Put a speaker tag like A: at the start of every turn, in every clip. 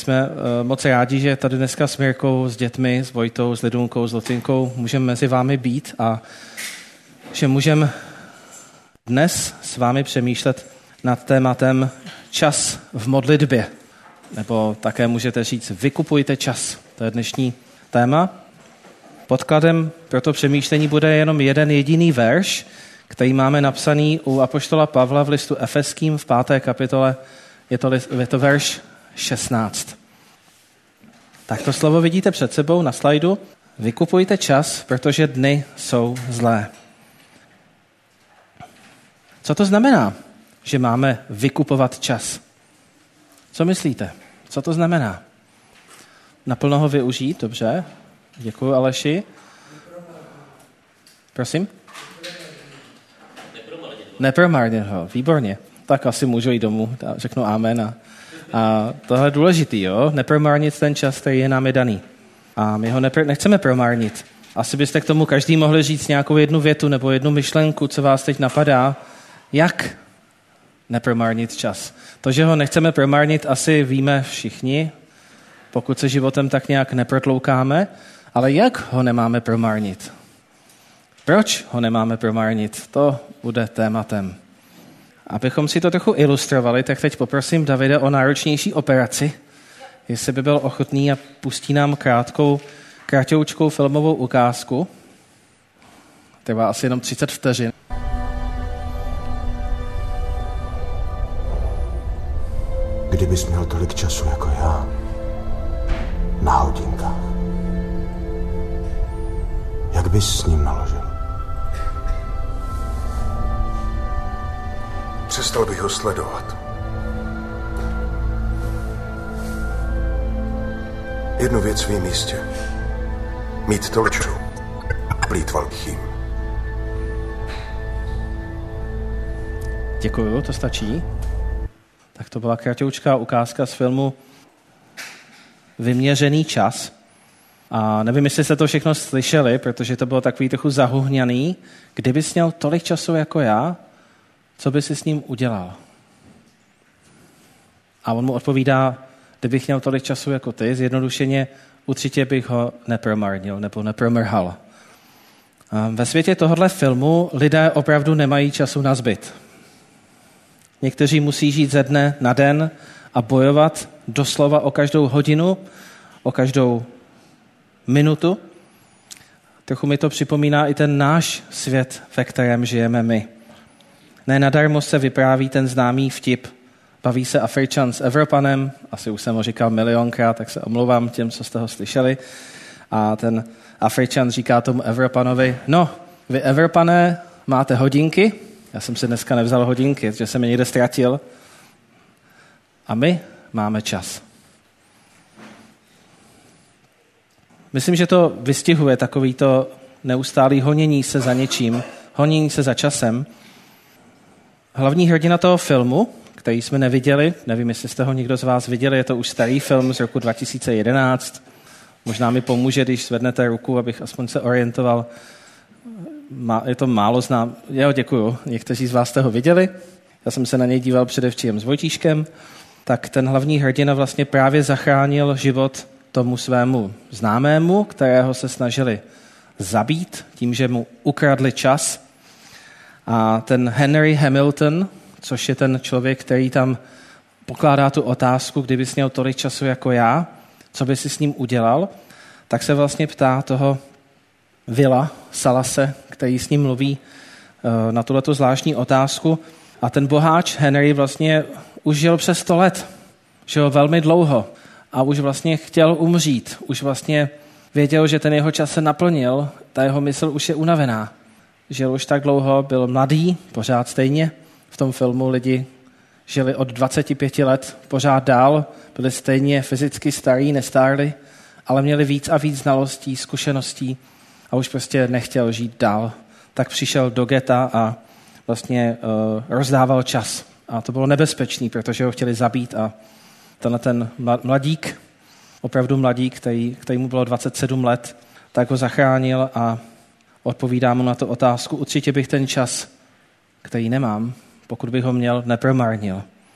A: jsme moc rádi, že tady dneska s Mirkou, s dětmi, s Vojtou, s Lidunkou, s Lucinkou můžeme mezi vámi být a že můžeme dnes s vámi přemýšlet nad tématem čas v modlitbě. Nebo také můžete říct, vykupujte čas. To je dnešní téma. Podkladem pro to přemýšlení bude jenom jeden jediný verš, který máme napsaný u apoštola Pavla v listu Efeským v 5. kapitole. Je to verš 16. Tak to slovo vidíte před sebou na slajdu. Vykupujte čas, protože dny jsou zlé. Co to znamená, že máme vykupovat čas? Co myslíte? Co to znamená? Naplno ho využít, dobře. Děkuji, Aleši. Prosím? Nepromarnit ho, výborně. Tak asi můžu jít domů, řeknu amen. A tohle je důležitý, jo? Nepromarnit ten čas, který je nám daný. A my ho nechceme promarnit. Asi byste k tomu každý mohli říct nějakou jednu větu nebo jednu myšlenku, co vás teď napadá. Jak nepromarnit čas? To, že ho nechceme promarnit, asi víme všichni, pokud se životem tak nějak neprotloukáme, ale jak ho nemáme promarnit? Proč ho nemáme promarnit? To bude tématem. Abychom si to trochu ilustrovali, tak teď poprosím Davida o náročnější operaci, jestli by byl ochotný a pustí nám kratoučkou filmovou ukázku. Trvá asi jenom 30 vteřin.
B: Kdybys měl tolik času jako já, na hodinkách, jak bys s ním naložil?
C: Přestal bych ho sledovat. Jednu věc vím jistě. Mít tolik času a plýtval bych jim.
A: Děkuju, to stačí. Tak to byla kratoučká ukázka z filmu Vyměřený čas. A nevím, jestli jste to všechno slyšeli, protože to bylo takový trochu zahuhňaný. Kdybys měl tolik času jako já, co by si s ním udělal? A on mu odpovídá, kdybych měl tolik času jako ty, zjednodušeně, určitě bych ho nepromarnil nebo nepromrhal. A ve světě tohohle filmu lidé opravdu nemají času na zbyt. Někteří musí žít ze dne na den a bojovat doslova o každou hodinu, o každou minutu. Trochu mi to připomíná i ten náš svět, ve kterém žijeme my. Ne nadarmo se vypráví ten známý vtip. Baví se Afričan s Evropanem, asi už jsem ho říkal milionkrát, tak se omlouvám těm, co jste ho slyšeli. A ten Afričan říká tomu Evropanovi, no, vy Evropané máte hodinky, já jsem si dneska nevzal hodinky, že jsem je někde ztratil. A my máme čas. Myslím, že to vystihuje takovýto neustálý honění se za něčím, honění se za časem. Hlavní hrdina toho filmu, který jsme neviděli, nevím, jestli jste ho někdo z vás viděli, je to už starý film z roku 2011. Možná mi pomůže, když zvednete ruku, abych aspoň se orientoval. Je to málo znám. Jo, děkuju. Někteří z vás jste ho viděli. Já jsem se na něj díval předevčím s Vojtíškem. Tak ten hlavní hrdina vlastně právě zachránil život tomu svému známému, kterého se snažili zabít tím, že mu ukradli čas. A ten Henry Hamilton, což je ten člověk, který tam pokládá tu otázku, kdybys měl tolik času jako já, co by si s ním udělal, tak se vlastně ptá toho Willa Salase, který s ním mluví na tuhletu zvláštní otázku. A ten boháč Henry vlastně už žil přes 100 let. Žil velmi dlouho a už vlastně chtěl umřít. Už vlastně věděl, že ten jeho čas se naplnil, ta jeho mysl už je unavená. Žil už tak dlouho, byl mladý, pořád stejně. V tom filmu lidi žili od 25 let pořád dál, byli stejně fyzicky starí, nestárli, ale měli víc a víc znalostí, zkušeností a už prostě nechtěl žít dál. Tak přišel do geta a vlastně rozdával čas. A to bylo nebezpečný, protože ho chtěli zabít a tenhle ten mladík, opravdu mladík, který mu bylo 27 let, tak ho zachránil a odpovídá mu na tu otázku. Určitě bych ten čas, který nemám, pokud bych ho měl, nepromarnil.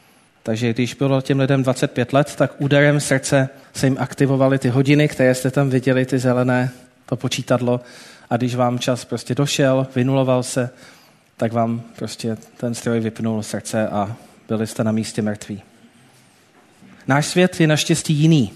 A: Takže když bylo těm lidem 25 let, tak úderem srdce se jim aktivovaly ty hodiny, které jste tam viděli, ty zelené, to počítadlo. A když vám čas prostě došel, vynuloval se, tak vám prostě ten stroj vypnul srdce a byli jste na místě mrtví. Náš svět je naštěstí jiný.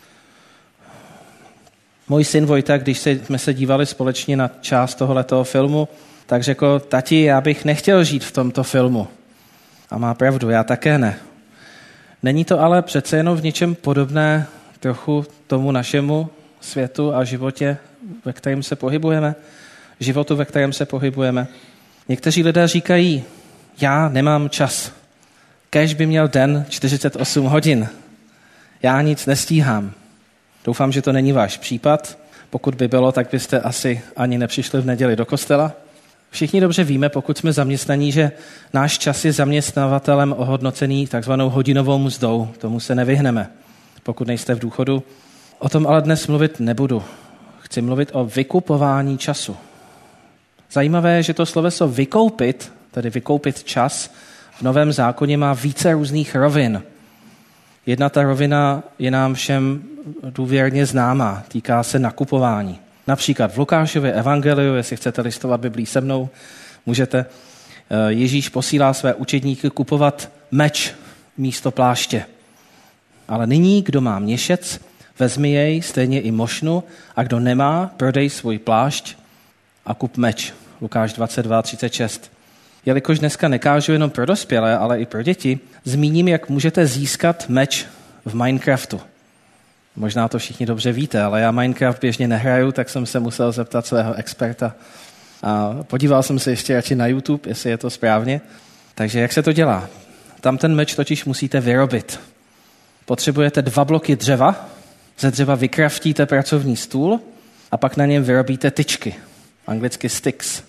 A: Můj syn Vojta, když jsme se dívali společně na část tohoto filmu, tak řekl, tati, já bych nechtěl žít v tomto filmu. A má pravdu, já také ne. Není to ale přece jenom v něčem podobné trochu tomu našemu světu a životě, ve kterém se pohybujeme? Životu, ve kterém se pohybujeme. Někteří lidé říkají, já nemám čas. Kéž by měl den 48 hodin. Já nic nestíhám. Doufám, že to není váš případ. Pokud by bylo, tak byste asi ani nepřišli v neděli do kostela. Všichni dobře víme, pokud jsme zaměstnaní, že náš čas je zaměstnavatelem ohodnocený takzvanou hodinovou mzdou. Tomu se nevyhneme, pokud nejste v důchodu. O tom ale dnes mluvit nebudu. Chci mluvit o vykupování času. Zajímavé je, že to sloveso vykoupit, tedy vykoupit čas, v Novém zákoně má více různých rovin. Jedna ta rovina je nám všem důvěrně známá, týká se nakupování. Například v Lukášově evangeliu, jestli chcete listovat Biblii se mnou, můžete. Ježíš posílá své učedníky kupovat meč místo pláště. Ale nyní, kdo má měšec, vezmi jej, stejně i mošnu, a kdo nemá, prodej svůj plášť a kup meč. Lukáš 22:36. Jelikož dneska nekážu jenom pro dospělé, ale i pro děti, zmíním, jak můžete získat meč v Minecraftu. Možná to všichni dobře víte, ale já Minecraft běžně nehraju, tak jsem se musel zeptat svého experta. A podíval jsem se ještě radši na YouTube, jestli je to správně. Takže jak se to dělá? Tam ten meč totiž musíte vyrobit. Potřebujete 2 bloky dřeva, ze dřeva vykraftíte pracovní stůl a pak na něm vyrobíte tyčky, anglicky sticks.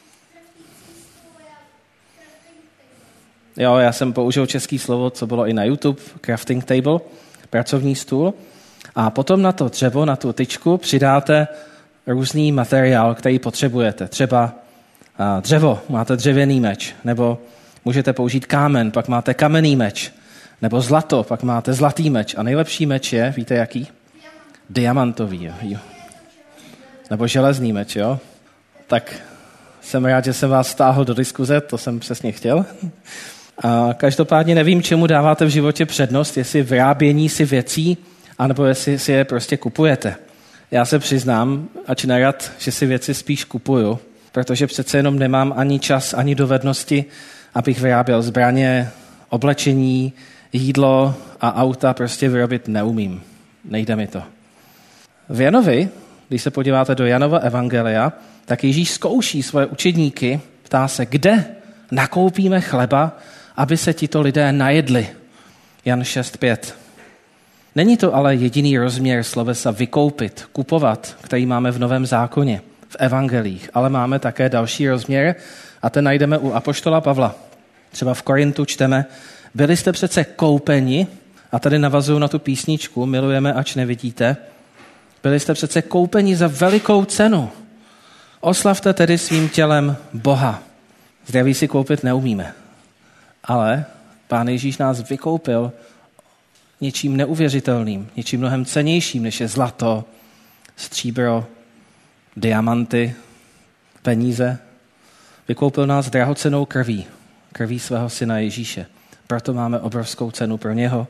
A: Jo, já jsem použil český slovo, co bylo i na YouTube, crafting table, pracovní stůl. A potom na to dřevo, na tu tyčku přidáte různý materiál, který potřebujete. Třeba dřevo, máte dřevěný meč, nebo můžete použít kámen, pak máte kamenný meč, nebo zlato, pak máte zlatý meč. A nejlepší meč je, víte jaký? Diamantový. Jo. Nebo železný meč, jo? Tak jsem rád, že jsem vás stáhl do diskuze, to jsem přesně chtěl. A každopádně nevím, čemu dáváte v životě přednost, jestli vyrábění si věcí, anebo jestli si je prostě kupujete. Já se přiznám, ač nerad, že si věci spíš kupuju, protože přece jenom nemám ani čas, ani dovednosti, abych vyráběl zbraně, oblečení, jídlo a auta prostě vyrobit neumím. Nejde mi to. V Janovi, když se podíváte do Janova evangelia, tak Ježíš zkouší svoje učedníky, ptá se, kde nakoupíme chleba, aby se tito lidé najedli. Jan 6:5. Není to ale jediný rozměr slovesa vykoupit, kupovat, který máme v Novém zákoně, v evangelích, ale máme také další rozměr a ten najdeme u apoštola Pavla. Třeba v Korintu čteme, byli jste přece koupeni, a tady navazuju na tu písničku, milujeme, ač nevidíte, byli jste přece koupeni za velikou cenu. Oslavte tedy svým tělem Boha. Zdraví si koupit neumíme, ale Pán Ježíš nás vykoupil něčím neuvěřitelným, něčím mnohem cennějším, než je zlato, stříbro, diamanty, peníze. Vykoupil nás drahocennou krví svého syna Ježíše. Proto máme obrovskou cenu pro něho.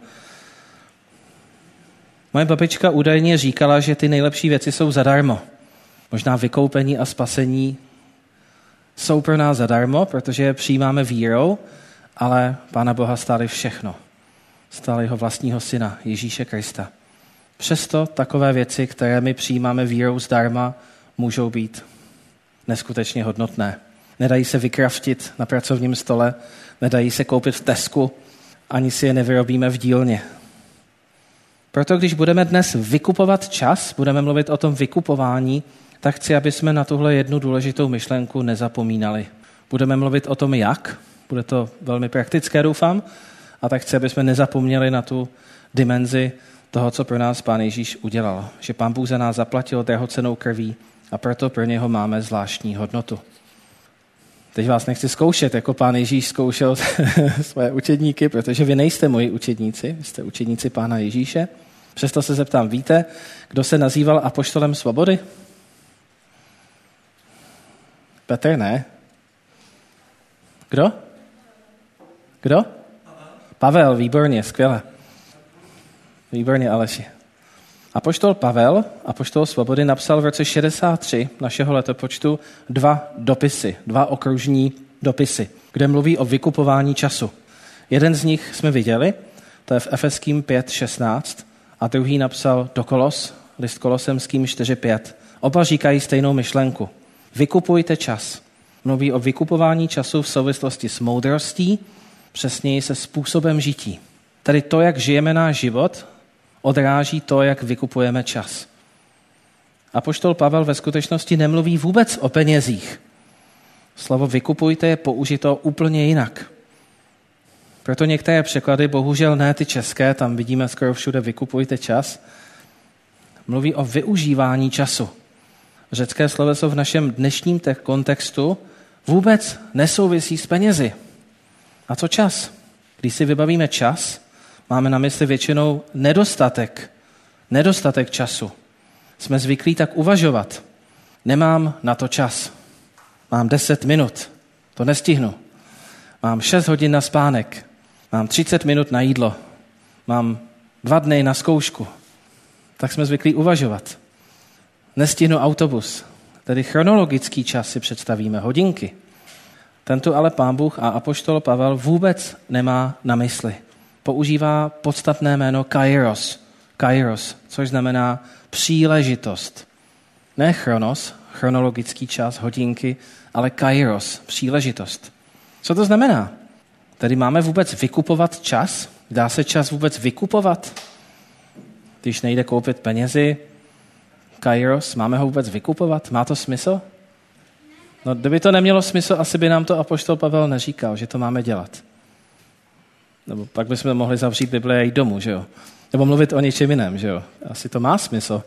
A: Moje babička údajně říkala, že ty nejlepší věci jsou zadarmo. Možná vykoupení a spasení jsou pro nás zadarmo, protože je přijímáme vírou, ale Pána Boha stáli všechno. Stáli jeho vlastního syna, Ježíše Krista. Přesto takové věci, které my přijímáme vírou zdarma, můžou být neskutečně hodnotné. Nedají se vykraftit na pracovním stole, nedají se koupit v Tesku, ani si je nevyrobíme v dílně. Proto když budeme dnes vykupovat čas, budeme mluvit o tom vykupování, tak chci, aby jsme na tuhle jednu důležitou myšlenku nezapomínali. Budeme mluvit o tom, jak, bude to velmi praktické, doufám, a tak chci, aby jsme nezapomněli na tu dimenzi toho, co pro nás Pán Ježíš udělal. Že Pán Bůh za nás zaplatil drahocennou krví a proto pro něho máme zvláštní hodnotu. Teď vás nechci zkoušet, jako Pán Ježíš zkoušel své učedníky, protože vy nejste moji učedníci, vy jste učedníci Pána Ježíše. Přesto se zeptám, víte, kdo se nazýval apoštolem svobody? Petr, ne? Kdo? Kdo? Pavel, výborně, skvěle. Výborně, Aleši. Apoštol Pavel, apoštol svobody, napsal v roce 63 našeho letopočtu 2 dopisy, 2 okružní dopisy, kde mluví o vykupování času. Jeden z nich jsme viděli, to je v Efeským 5.16 a druhý napsal do Kolos, list Kolosemským 4.5. Oba říkají stejnou myšlenku. Vykupujte čas. Mluví o vykupování času v souvislosti s moudrostí, přesněji se způsobem žití. Tedy to, jak žijeme náš život, odráží to, jak vykupujeme čas. Apoštol Pavel ve skutečnosti nemluví vůbec o penězích. Slovo vykupujte je použito úplně jinak. Proto některé překlady, bohužel ne ty české, tam vidíme skoro všude vykupujte čas, mluví o využívání času. Řecké sloveso v našem dnešním kontextu vůbec nesouvisí s penězi. A co čas? Když si vybavíme čas, máme na mysli většinou nedostatek času. Jsme zvyklí tak uvažovat. Nemám na to čas. Mám 10 minut. To nestihnu. Mám 6 hodin na spánek. Mám 30 minut na jídlo. Mám 2 dny na zkoušku. Tak jsme zvyklí uvažovat. Nestihnu autobus. Tedy chronologický čas si představíme, hodinky. Tento ale Pán Bůh a apoštol Pavel vůbec nemá na mysli. Používá podstatné jméno kairos, což znamená příležitost. Ne chronos, chronologický čas, hodinky, ale kairos, příležitost. Co to znamená? Tedy máme vůbec vykupovat čas? Dá se čas vůbec vykupovat? Když nejde koupit penězi, kairos, máme ho vůbec vykupovat? Má to smysl? No, kdyby to nemělo smysl, asi by nám to apoštol Pavel neříkal, že to máme dělat. Nebo pak bychom mohli zavřít Bibli a jít domů, že jo? Nebo mluvit o něčem jiném, že jo? Asi to má smysl.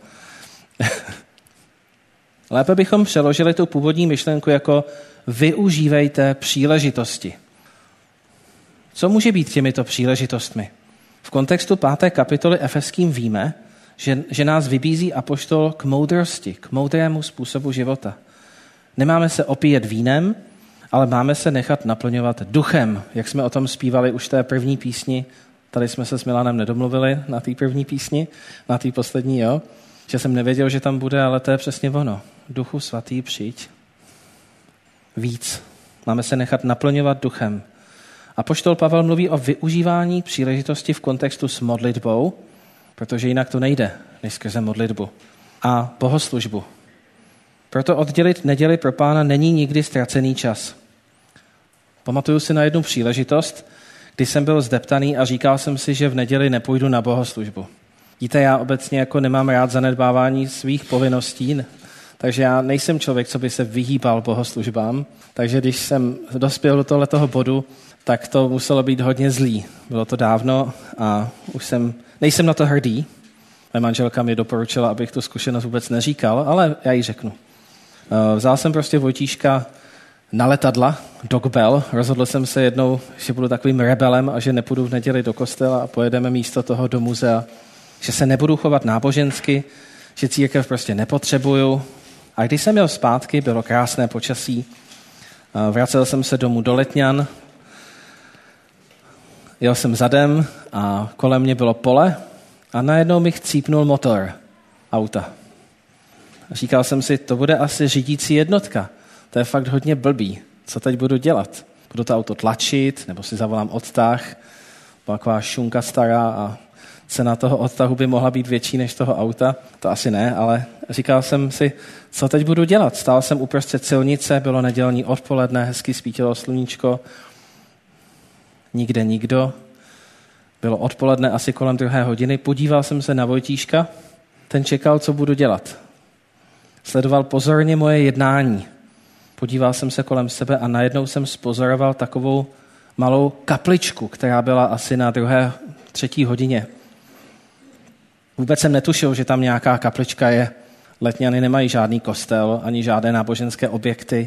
A: Lépe bychom přeložili tu původní myšlenku jako využívejte příležitosti. Co může být těmito příležitostmi? V kontextu 5. kapitoly Efeským víme, že nás vybízí apoštol k moudrosti, k moudrému způsobu života. Nemáme se opíjet vínem, ale máme se nechat naplňovat duchem, jak jsme o tom zpívali už v té první písni. Tady jsme se s Milanem nedomluvili na té první písni, na té poslední, jo? Že jsem nevěděl, že tam bude, ale to je přesně ono. Duchu svatý, přijď. Víc. Máme se nechat naplňovat duchem. Apoštol Pavel mluví o využívání příležitosti v kontextu s modlitbou, protože jinak to nejde, než skrze modlitbu. A bohoslužbu. Proto oddělit neděli pro Pána není nikdy ztracený čas. Pamatuju si na jednu příležitost, kdy jsem byl zdeptaný a říkal jsem si, že v neděli nepůjdu na bohoslužbu. Víte, já obecně jako nemám rád zanedbávání svých povinností, takže já nejsem člověk, co by se vyhýbal bohoslužbám. Takže když jsem dospěl do tohletoho bodu, tak to muselo být hodně zlý. Bylo to dávno a už nejsem na to hrdý. Moje manželka mi doporučila, abych tu zkušenost vůbec neříkal, ale já ji řeknu. Vzal jsem prostě Vojtíška na letadla do Kbel. Rozhodl jsem se jednou, že budu takovým rebelem a že nepůjdu v neděli do kostela a pojedeme místo toho do muzea. Že se nebudu chovat nábožensky, že církev prostě nepotřebuju. A když jsem jel zpátky, bylo krásné počasí. Vracel jsem se domů do Letňan. Jel jsem zadem a kolem mě bylo pole a najednou mi chcípnul motor auta. A říkal jsem si, to bude asi řídící jednotka. To je fakt hodně blbý. Co teď budu dělat? Budu to auto tlačit, nebo si zavolám odtah? Byla taková šunka stará a cena toho odtahu by mohla být větší než toho auta. To asi ne, ale říkal jsem si, co teď budu dělat? Stál jsem uprostřed silnice, bylo nedělní odpoledne, hezky svítilo sluníčko. Nikde nikdo. Bylo odpoledne asi kolem 2 hodiny. Podíval jsem se na Vojtíška. Ten čekal, co budu dělat. Sledoval pozorně moje jednání. Podíval jsem se kolem sebe a najednou jsem spozoroval takovou malou kapličku, která byla asi na 2., 3. hodině. Vůbec jsem netušil, že tam nějaká kaplička je. Letňany nemají žádný kostel, ani žádné náboženské objekty.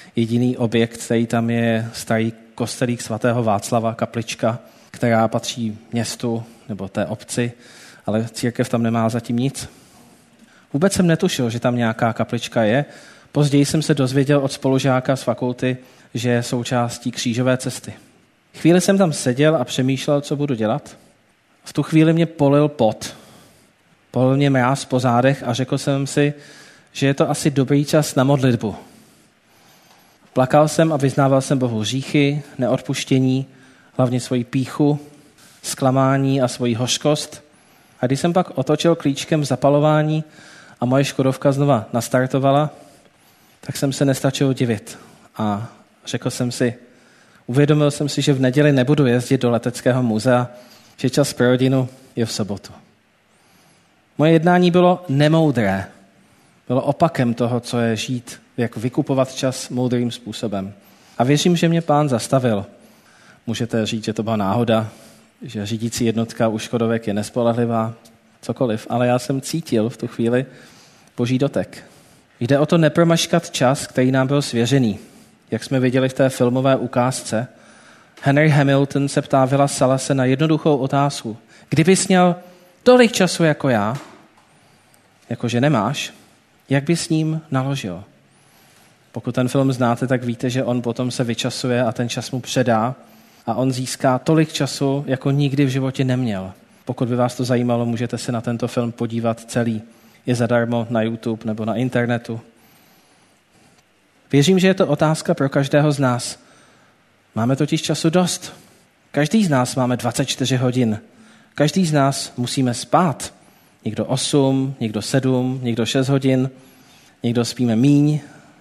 A: Jediný objekt, který tam je starý kostelík svatého Václava, kaplička, která patří městu nebo té obci, ale církev tam nemá zatím nic. Vůbec jsem netušil, že tam nějaká kaplička je. Později jsem se dozvěděl od spolužáka z fakulty, že je součástí křížové cesty. Chvíli jsem tam seděl a přemýšlel, co budu dělat. V tu chvíli mě polil pot. Polil mě mráz po zádech a řekl jsem si, že je to asi dobrý čas na modlitbu. Plakal jsem a vyznával jsem Bohu hříchy, neodpuštění, hlavně svoji pýchu, zklamání a svoji hořkost. A když jsem pak otočil klíčkem zapalování a moje Škodovka znova nastartovala, tak jsem se nestačil divit. A řekl jsem si, uvědomil jsem si, že v neděli nebudu jezdit do Leteckého muzea, že čas pro rodinu je v sobotu. Moje jednání bylo nemoudré. Bylo opakem toho, co je žít, jak vykupovat čas moudrým způsobem. A věřím, že mě Pán zastavil. Můžete říct, že to byla náhoda, že řídící jednotka u Škodovek je nespolehlivá, cokoliv, ale já jsem cítil v tu chvíli Boží dotek. Jde o to nepromaškat čas, který nám byl svěřený. Jak jsme viděli v té filmové ukázce, Henry Hamilton se ptá Willa Salase na jednoduchou otázku. Kdybys měl tolik času jako já, jakože nemáš, jak bys s ním naložil? Pokud ten film znáte, tak víte, že on potom se vyčasuje a ten čas mu předá a on získá tolik času, jako nikdy v životě neměl. Pokud by vás to zajímalo, můžete se na tento film podívat celý. Je zadarmo na YouTube nebo na internetu. Věřím, že je to otázka pro každého z nás. Máme totiž času dost. Každý z nás máme 24 hodin. Každý z nás musíme spát. Někdo 8, někdo 7, někdo 6 hodin, někdo spíme míň.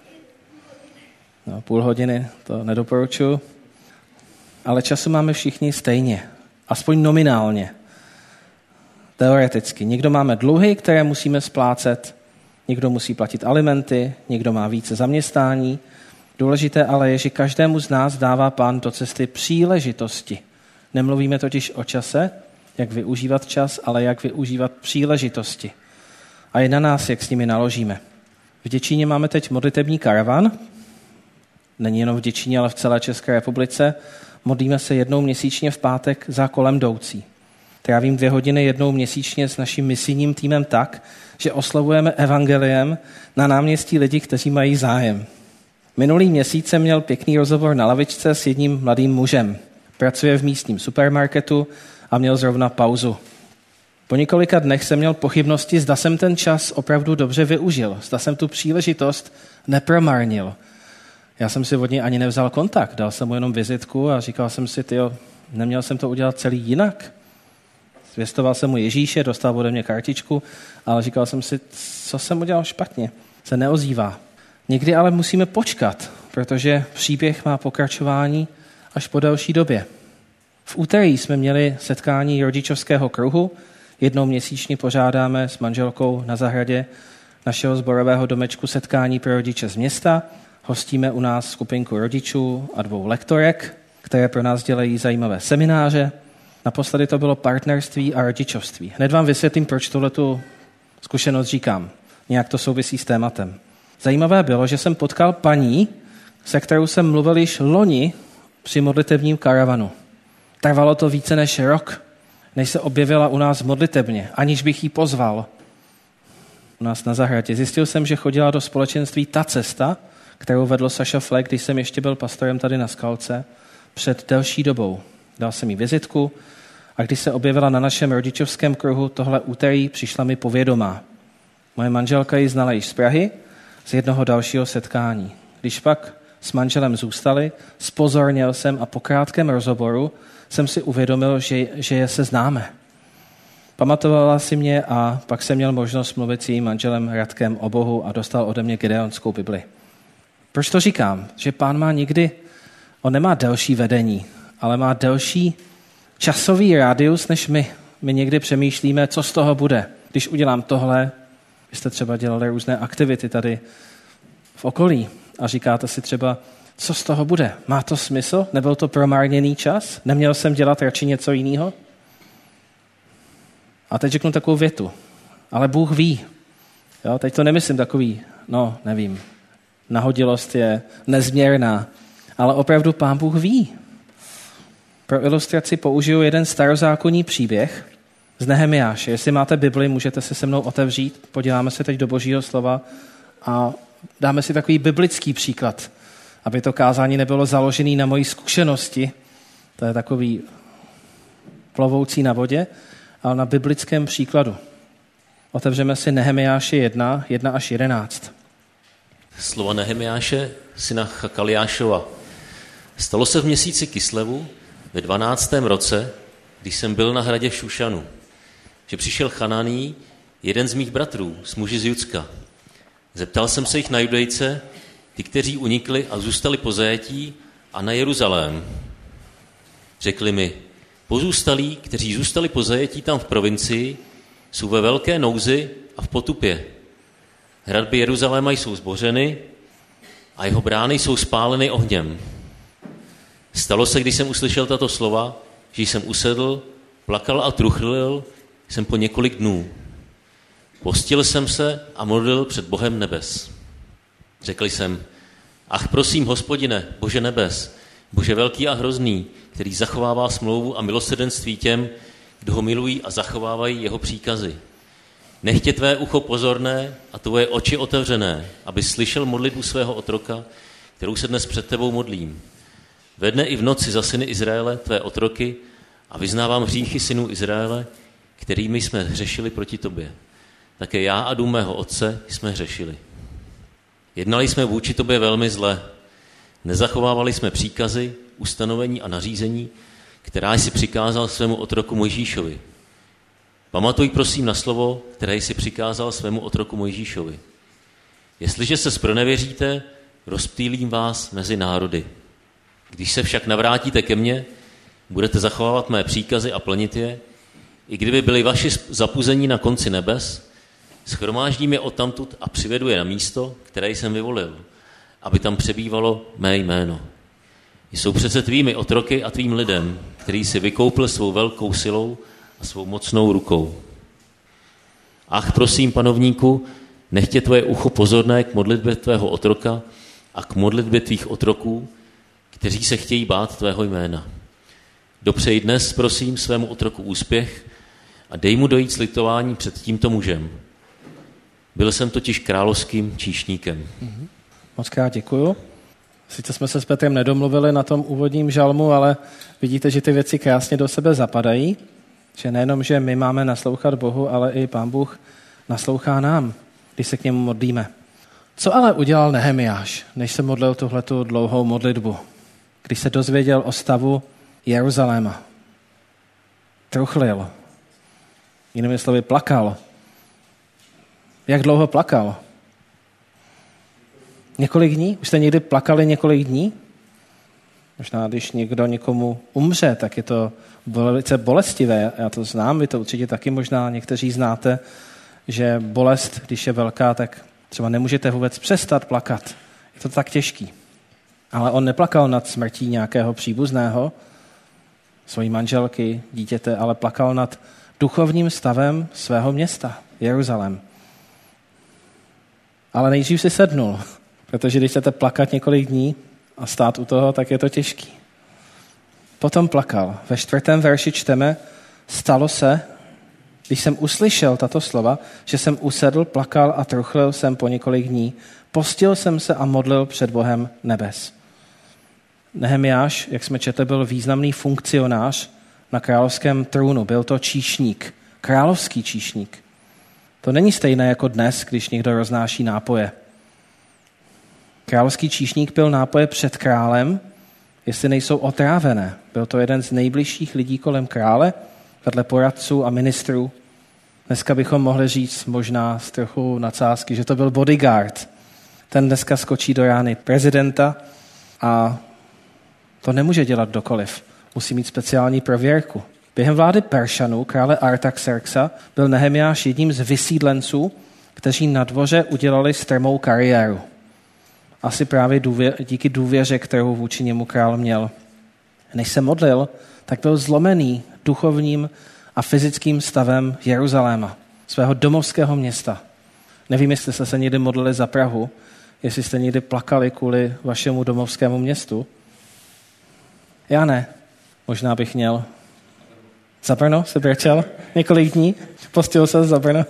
A: Půl hodiny, to nedoporučuji. Ale času máme všichni stejně. Aspoň nominálně. Teoreticky. Někdo máme dluhy, které musíme splácet, někdo musí platit alimenty, někdo má více zaměstnání. Důležité ale je, že každému z nás dává Pán do cesty příležitosti. Nemluvíme totiž o čase, jak využívat čas, ale jak využívat příležitosti. A je na nás, jak s nimi naložíme. V Děčíně máme teď modlitební karavan. Není jenom v Děčíně, ale v celé České republice. Modlíme se jednou měsíčně v pátek za kolem jdoucí. Trávím 2 hodiny jednou měsíčně s naším misijním týmem tak, že oslavujeme evangeliem na náměstí lidi, kteří mají zájem. Minulý měsíc jsem měl pěkný rozhovor na lavičce s jedním mladým mužem. Pracuje v místním supermarketu a měl zrovna pauzu. Po několika dnech jsem měl pochybnosti, zda jsem ten čas opravdu dobře využil, zda jsem tu příležitost nepromarnil. Já jsem si od něj ani nevzal kontakt, dal jsem mu jenom vizitku a říkal jsem si, neměl jsem to udělat celý jinak. Zvěstoval jsem mu Ježíše, dostal ode mě kartičku, ale říkal jsem si, co jsem udělal špatně. Se neozývá. Někdy ale musíme počkat, protože příběh má pokračování až po delší době. V úterý jsme měli setkání rodičovského kruhu. Jednou měsíčně pořádáme s manželkou na zahradě našeho sborového domečku setkání pro rodiče z města. Hostíme u nás skupinku rodičů a 2 lektorek, které pro nás dělají zajímavé semináře. Naposledy to bylo partnerství a rodičovství. Hned vám vysvětlím, proč tuhletu zkušenost říkám. Nějak to souvisí s tématem. Zajímavé bylo, že jsem potkal paní, se kterou jsem mluvil již loni při modlitevním karavanu. Trvalo to více než rok, než se objevila u nás modlitebně, aniž bych jí pozval. U nás na zahradě. Zjistil jsem, že chodila do společenství Ta cesta, kterou vedl Saša Fleck, když jsem ještě byl pastorem tady na Skalce, před delší dobou. Dal jsem jí vizitku a když se objevila na našem rodičovském kruhu tohle úterý, přišla mi povědomá. Moje manželka ji znala již z Prahy, z jednoho dalšího setkání. Když pak s manželem zůstali, zpozorněl jsem a po krátkém rozhovoru jsem si uvědomil, že je se známe. Pamatovala si mě a pak jsem měl možnost mluvit s jejím manželem Radkem o Bohu a dostal ode mě Gedeonskou Bibli. Proč to říkám? Že Pán má někdy, on nemá delší vedení, ale má delší časový rádius než my. My někdy přemýšlíme, co z toho bude. Když udělám tohle, vy jste třeba dělali různé aktivity tady v okolí a říkáte si třeba, co z toho bude? Má to smysl? Nebyl to promarněný čas? Neměl jsem dělat radši něco jiného? A teď řeknu takovou větu. Ale Bůh ví. Jo, teď to nemyslím takový, nevím. nahodilost je nezměrná, ale opravdu Pán Bůh ví. Pro ilustraci použiju jeden starozákonní příběh z Nehemiáše. Jestli máte Bibli, můžete se mnou otevřít, podíváme se teď do Božího slova a dáme si takový biblický příklad, aby to kázání nebylo založené na mojí zkušenosti, to je takový plovoucí na vodě, ale na biblickém příkladu. Otevřeme si Nehemiáše 1 až 11.
D: Slova Nehemiáše, syna Chakaliášova. Stalo se v měsíci Kislevu ve 12. roce, když jsem byl na hradě v Šušanu, že přišel Chananý, jeden z mých bratrů, z muži z Judska. Zeptal jsem se jich na Judejce, ty, kteří unikli a zůstali po zajetí, a na Jeruzalém. Řekli mi, pozůstalí, kteří zůstali po zajetí tam v provincii, jsou ve velké nouzi a v potupě. Hradby Jeruzaléma jsou zbořeny a jeho brány jsou spáleny ohněm. Stalo se, když jsem uslyšel tato slova, že jsem usedl, plakal a truchlil jsem po několik dnů. Postil jsem se a modlil před Bohem nebes. Řekl jsem, ach prosím, Hospodine, Bože nebes, Bože velký a hrozný, který zachovává smlouvu a milosrdenství těm, kdo ho milují a zachovávají jeho příkazy. Nechtě tvé ucho pozorné a tvoje oči otevřené, aby slyšel modlitbu svého otroka, kterou se dnes před tebou modlím. Ve dne i v noci za syny Izraele, tvé otroky, a vyznávám hříchy synů Izraele, kterými jsme hřešili proti tobě. Také já a dům mého otce jsme hřešili. Jednali jsme vůči tobě velmi zle. Nezachovávali jsme příkazy, ustanovení a nařízení, která jsi přikázal svému otroku Mojžíšovi. Pamatuj prosím na slovo, které jsi přikázal svému otroku Mojžíšovi. Jestliže se zpronevěříte, rozptýlím vás mezi národy. Když se však navrátíte ke mně, budete zachovávat mé příkazy a plnit je, i kdyby byli vaši zapuzení na konci nebes, shromáždím je odtamtud a přivedu je na místo, které jsem vyvolil, aby tam přebývalo mé jméno. Jsou přece tvými otroky a tvým lidem, který si vykoupil svou velkou silou a svou mocnou rukou. Ach, prosím, panovníku, nechtě tvoje ucho pozorné k modlitbě tvého otroka a k modlitbě tvých otroků, kteří se chtějí bát tvého jména. Dopřej dnes, prosím, svému otroku úspěch a dej mu dojít slitování před tímto mužem. Byl jsem totiž královským číšníkem.
A: Moc krát děkuju. Sice jsme se s Petrem nedomluvili na tom úvodním žalmu, ale vidíte, že ty věci krásně do sebe zapadají. Že nejenom, že my máme naslouchat Bohu, ale i Pán Bůh naslouchá nám, když se k němu modlíme. Co ale udělal Nehemiáš, než se modlil tuhletu dlouhou modlitbu? Když se dozvěděl o stavu Jeruzaléma. Truchlil. Jinými slovy plakal. Jak dlouho plakal? Několik dní? Už jste někdy plakali několik dní? Možná, když někdo někomu umře, tak je to velice bolestivé. Já to znám, vy to určitě taky možná někteří znáte, že bolest, když je velká, tak třeba nemůžete vůbec přestat plakat. Je to tak těžký. Ale on neplakal nad smrtí nějakého příbuzného, svojí manželky, dítěte, ale plakal nad duchovním stavem svého města, Jeruzalém. Ale nejdřív si sednul, protože když chcete plakat několik dní a stát u toho, tak je to těžký. Potom plakal. Ve 4. verši čteme, stalo se, když jsem uslyšel tato slova, že jsem usedl, plakal a truchlil jsem po několik dní. Postil jsem se a modlil před Bohem nebes. Nehemiáš, jak jsme četli, byl významný funkcionář na královském trůnu. Byl to číšník, královský číšník. To není stejné jako dnes, když někdo roznáší nápoje. Královský číšník pil nápoje před králem, jestli nejsou otrávené. Byl to jeden z nejbližších lidí kolem krále, vedle poradců a ministrů. Dneska bychom mohli říct možná z trochu nadsázky, že to byl bodyguard. Ten dneska skočí do rány prezidenta a to nemůže dělat kdokoliv. Musí mít speciální prověrku. Během vlády Peršanů, krále Artaxerxa, byl Nehemiáš jedním z vysídlenců, kteří na dvoře udělali strmou kariéru. Asi právě díky důvěře, kterou vůči němu král měl. Než se modlil, tak byl zlomený duchovním a fyzickým stavem Jeruzaléma, svého domovského města. Nevím, jestli jste se někdy modlili za Prahu. jestli jste někdy plakali kvůli vašemu domovskému městu. Já ne. Možná bych měl. Za Brno se brečel několik dní. Postil se za Brno.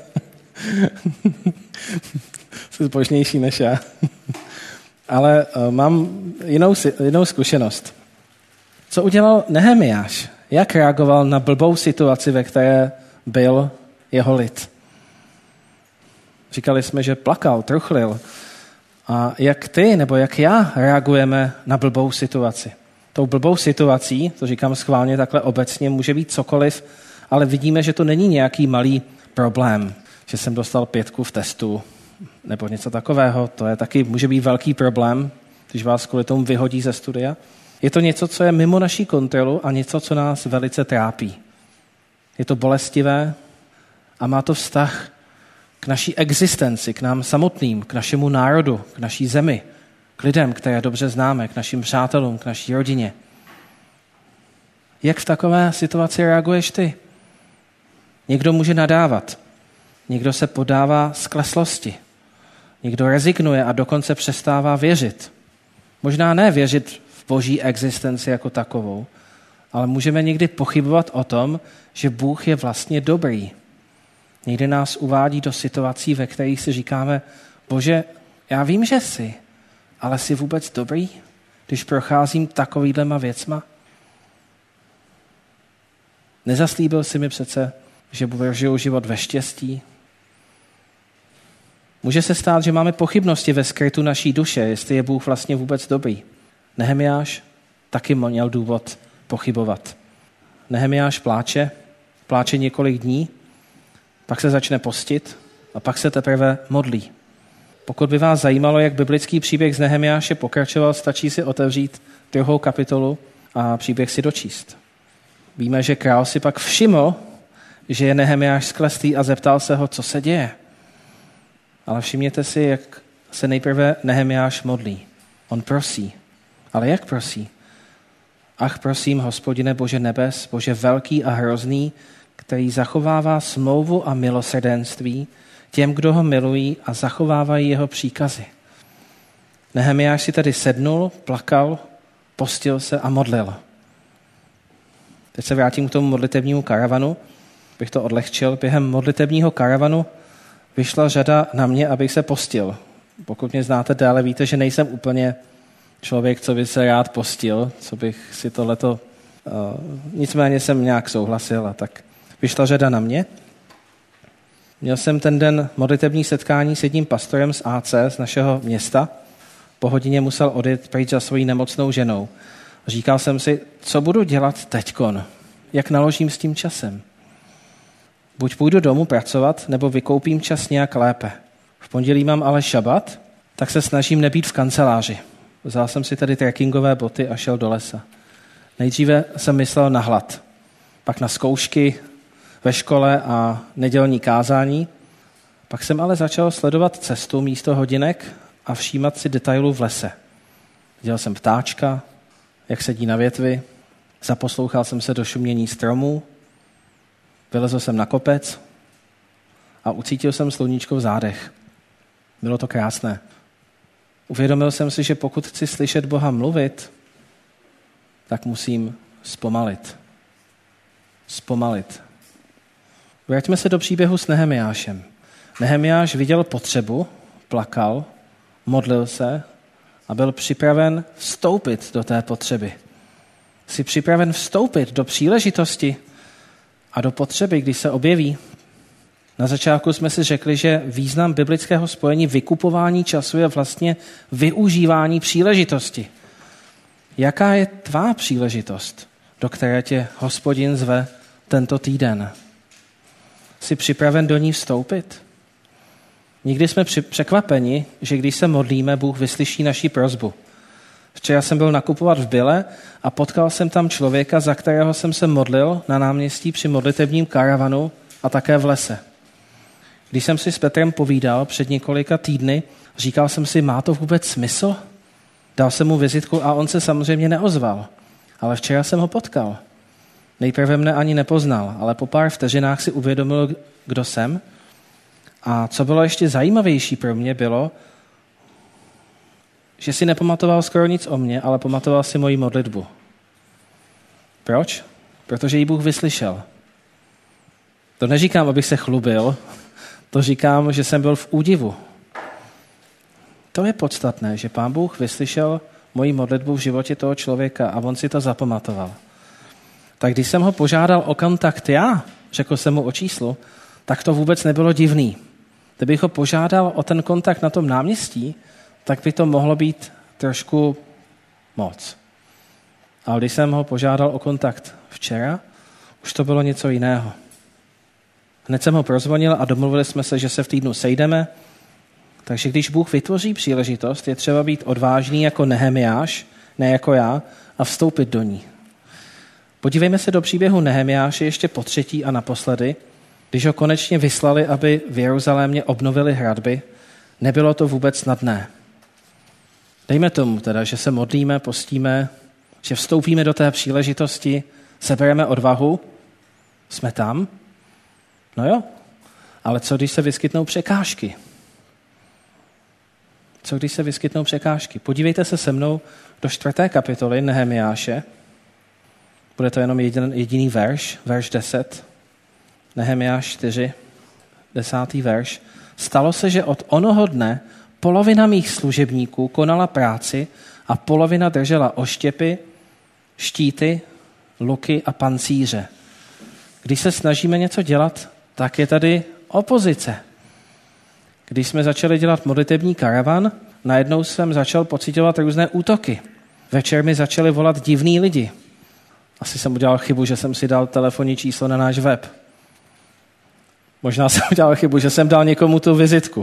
A: Jsi zbožnější než já. Ale mám jinou zkušenost. Co udělal Nehemiáš? Jak reagoval na blbou situaci, ve které byl jeho lid? Říkali jsme, že plakal, truchlil. A jak ty nebo jak já reagujeme na blbou situaci? Tou blbou situací, to říkám schválně takhle obecně, může být cokoliv, ale vidíme, že to není nějaký malý problém, že jsem dostal 5 v testu nebo něco takového. To je taky, může být velký problém, když vás kvůli tomu vyhodí ze studia. Je to něco, co je mimo naší kontrolu a něco, co nás velice trápí. Je to bolestivé a má to vztah k naší existenci, k nám samotným, k našemu národu, k naší zemi, k lidem, které dobře známe, k našim přátelům, k naší rodině. Jak v takové situaci reaguješ ty? Někdo může nadávat, někdo se podává skleslosti, někdo rezignuje a dokonce přestává věřit. Možná ne věřit v boží existenci jako takovou, ale můžeme někdy pochybovat o tom, že Bůh je vlastně dobrý. Někdy nás uvádí do situací, ve kterých si říkáme, Bože, já vím, že jsi, ale jsi vůbec dobrý, když procházím takovýhlema věcma? Nezaslíbil jsi mi přece, že žiju život ve štěstí? Může se stát, že máme pochybnosti ve skrytu naší duše, jestli je Bůh vlastně vůbec dobrý. Nehemiáš taky měl důvod pochybovat. Nehemiáš pláče několik dní, pak se začne postit a pak se teprve modlí. Pokud by vás zajímalo, jak biblický příběh z Nehemiáše pokračoval, stačí si otevřít 2. kapitolu a příběh si dočíst. Víme, že král si pak všiml, že je Nehemiáš skleslý a zeptal se ho, co se děje. Ale všimněte si, jak se nejprve Nehemiáš modlí. On prosí. Ale jak prosí? Ach, prosím, Hospodine Bože nebes, Bože velký a hrozný, který zachovává smlouvu a milosrdenství těm, kdo ho milují a zachovávají jeho příkazy. Nehemiáš si tedy sednul, plakal, postil se a modlil. Teď se vrátím k tomu modlitevnímu karavanu, bych to odlehčil. Během modlitevního karavanu vyšla řada na mě, abych se postil. Pokud mě znáte déle, víte, že nejsem úplně člověk, co by se rád postil, co bych si tohleto... nicméně jsem nějak souhlasil a tak vyšla řada na mě. Měl jsem ten den modlitevní setkání s jedním pastorem z AC, z našeho města. Po hodině musel odjet pryč za svojí nemocnou ženou. Říkal jsem si, co budu dělat teďkon? Jak naložím s tím časem? Buď půjdu domů pracovat, nebo vykoupím čas nějak lépe. V pondělí mám ale šabat, tak se snažím nebýt v kanceláři. Vzal jsem si tady trekkingové boty a šel do lesa. Nejdříve jsem myslel na hlad, pak na zkoušky ve škole a nedělní kázání. Pak jsem ale začal sledovat cestu místo hodinek a všímat si detailů v lese. Viděl jsem ptáčka, jak sedí na větvi, zaposlouchal jsem se do šumění stromů, vylezl jsem na kopec a ucítil jsem sluníčko v zádech. Bylo to krásné. Uvědomil jsem si, že pokud chci slyšet Boha mluvit, tak musím zpomalit. Zpomalit. Vraťme se do příběhu s Nehemiášem. Nehemiáš viděl potřebu, plakal, modlil se a byl připraven vstoupit do té potřeby. Jsi připraven vstoupit do příležitosti a do potřeby, když se objeví. Na začátku jsme si řekli, že význam biblického spojení vykupování času je vlastně využívání příležitosti. Jaká je tvá příležitost, do které tě Hospodin zve tento týden? Jsi připraven do ní vstoupit? Někdy jsme překvapeni, že když se modlíme, Bůh vyslyší naši prosbu. Včera jsem byl nakupovat v Bile a potkal jsem tam člověka, za kterého jsem se modlil na náměstí při modlitevním karavanu a také v lese. Když jsem si s Petrem povídal před několika týdny, říkal jsem si, má to vůbec smysl? Dal jsem mu vizitku a on se samozřejmě neozval. Ale včera jsem ho potkal. Nejprve mne ani nepoznal, ale po pár vteřinách si uvědomil, kdo jsem. A co bylo ještě zajímavější pro mě bylo, že si nepamatoval skoro nic o mně, ale pamatoval si moji modlitbu. Proč? Protože ji Bůh vyslyšel. To neříkám, abych se chlubil, to říkám, že jsem byl v údivu. To je podstatné, že Pán Bůh vyslyšel moji modlitbu v životě toho člověka a on si to zapamatoval. Tak když jsem ho požádal o kontakt já, řekl jsem mu o číslu, tak to vůbec nebylo divný. Kdybych ho požádal o ten kontakt na tom náměstí, tak by to mohlo být trošku moc. Ale když jsem ho požádal o kontakt včera, už to bylo něco jiného. Hned jsem ho prozvonil a domluvili jsme se, že se v týdnu sejdeme. Takže když Bůh vytvoří příležitost, je třeba být odvážný jako Nehemiáš, ne jako já, a vstoupit do ní. Podívejme se do příběhu Nehemiáše ještě po třetí a naposledy. Když ho konečně vyslali, aby v Jeruzalémě obnovili hradby, nebylo to vůbec snadné. Dejme tomu teda, že se modlíme, postíme, že vstoupíme do té příležitosti, sebereme odvahu, jsme tam. No jo, ale co když se vyskytnou překážky? Co když se vyskytnou překážky? Podívejte se se mnou do 4. kapitoly Nehemiáše. Bude to jenom jediný verš 10. Nehemiáš 4, 10. verš. Stalo se, že od onoho dne polovina mých služebníků konala práci a polovina držela oštěpy, štíty, luky a pancíře. Když se snažíme něco dělat, tak je tady opozice. Když jsme začali dělat modlitební karavan, najednou jsem začal pociťovat různé útoky. Večer mi začali volat divní lidi. Asi jsem udělal chybu, že jsem si dal telefonní číslo na náš web. Možná jsem udělal chybu, že jsem dal někomu tu vizitku.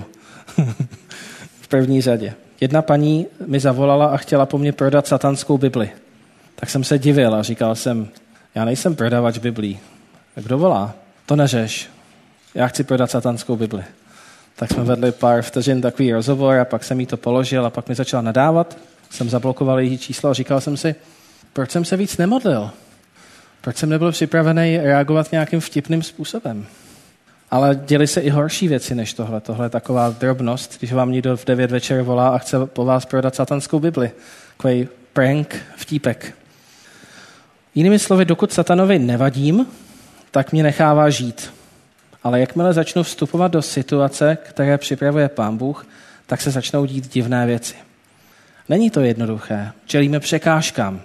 A: V první řadě. Jedna paní mi zavolala a chtěla po mně prodat satanskou Bibli. Tak jsem se divil a říkal jsem, já nejsem prodavač Biblí. A kdo volá? To neřeš. Já chci prodat satanskou Bibli. Tak jsme vedli pár vteřin takový rozhovor a pak jsem jí to položil a pak mi začal nadávat. Jsem zablokoval její číslo a říkal jsem si, proč jsem se víc nemodlil? Proč jsem nebyl připravený reagovat nějakým vtipným způsobem? Ale děly se i horší věci než tohle. Tohle je taková drobnost, když vám někdo v 9 večer volá a chce po vás prodat satanskou Bibli. Takový prank, vtípek. Jinými slovy, dokud satanovi nevadím, tak mě nechává žít. Ale jakmile začnu vstupovat do situace, které připravuje Pán Bůh, tak se začnou dít divné věci. Není to jednoduché. Čelíme překážkám.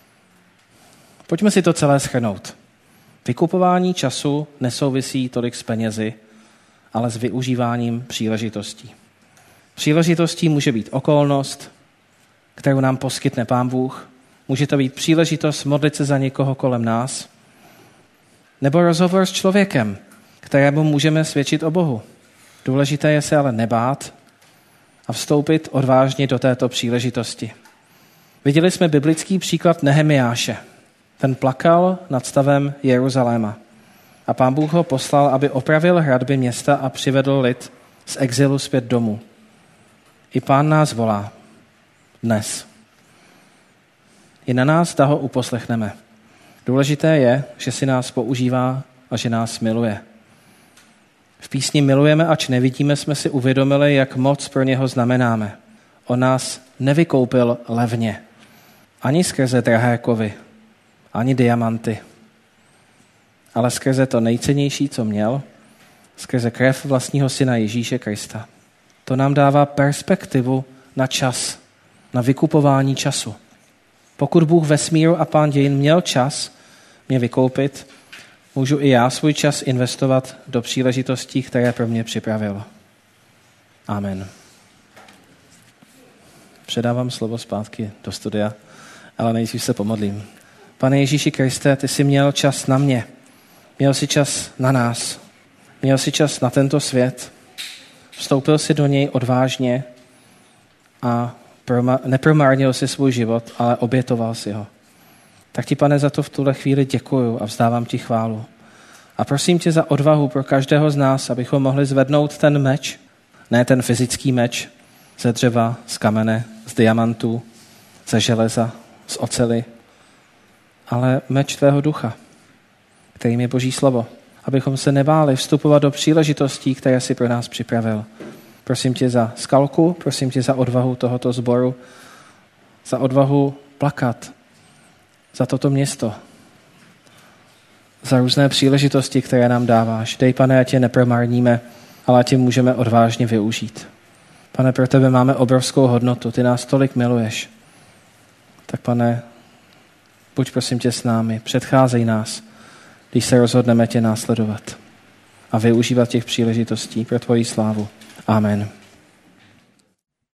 A: Pojďme si to celé shrnout. Vykupování času nesouvisí tolik s penězi, ale s využíváním příležitostí. Příležitostí může být okolnost, kterou nám poskytne Pán Bůh. Může to být příležitost modlit se za někoho kolem nás. Nebo rozhovor s člověkem, kterému můžeme svědčit o Bohu. Důležité je se ale nebát a vstoupit odvážně do této příležitosti. Viděli jsme biblický příklad Nehemiáše. Ten plakal nad stavem Jeruzaléma. A Pán Bůh ho poslal, aby opravil hradby města a přivedl lid z exilu zpět domů. I Pán nás volá dnes. I na nás, zda ho uposlechneme. Důležité je, že si nás používá a že nás miluje. V písni Milujeme, ač nevidíme, jsme si uvědomili, jak moc pro něho znamenáme. On nás nevykoupil levně. Ani skrze drahé kovy, ani diamanty. Ale skrze to nejcennější, co měl, skrze krev vlastního syna Ježíše Krista. To nám dává perspektivu na čas, na vykupování času. Pokud Bůh vesmíru a Pán dějin měl čas mě vykoupit, můžu i já svůj čas investovat do příležitostí, které pro mě připravil. Amen. Předávám slovo zpátky do studia, ale nejdřív se pomodlím. Pane Ježíši Kriste, ty jsi měl čas na mě. Měl jsi čas na nás. Měl jsi čas na tento svět. Vstoupil jsi do něj odvážně a nepromárnil si svůj život, ale obětoval si ho. Tak ti, Pane, za to v tuhle chvíli děkuju a vzdávám ti chválu. A prosím tě za odvahu pro každého z nás, abychom mohli zvednout ten meč, ne ten fyzický meč, ze dřeva, z kamene, z diamantů, ze železa, z oceli, ale meč tvého ducha, kterým je Boží slovo, abychom se nebáli vstupovat do příležitostí, které si pro nás připravil. Prosím tě za Skalku, prosím tě za odvahu tohoto sboru, za odvahu plakat za toto město, za různé příležitosti, které nám dáváš. Dej, Pane, ať je nepromarníme, ale ať je můžeme odvážně využít. Pane, pro tebe máme obrovskou hodnotu, ty nás tolik miluješ. Tak, Pane, buď prosím tě s námi, předcházej nás, když se rozhodneme tě následovat a využívat těch příležitostí pro tvoji slávu. Amen.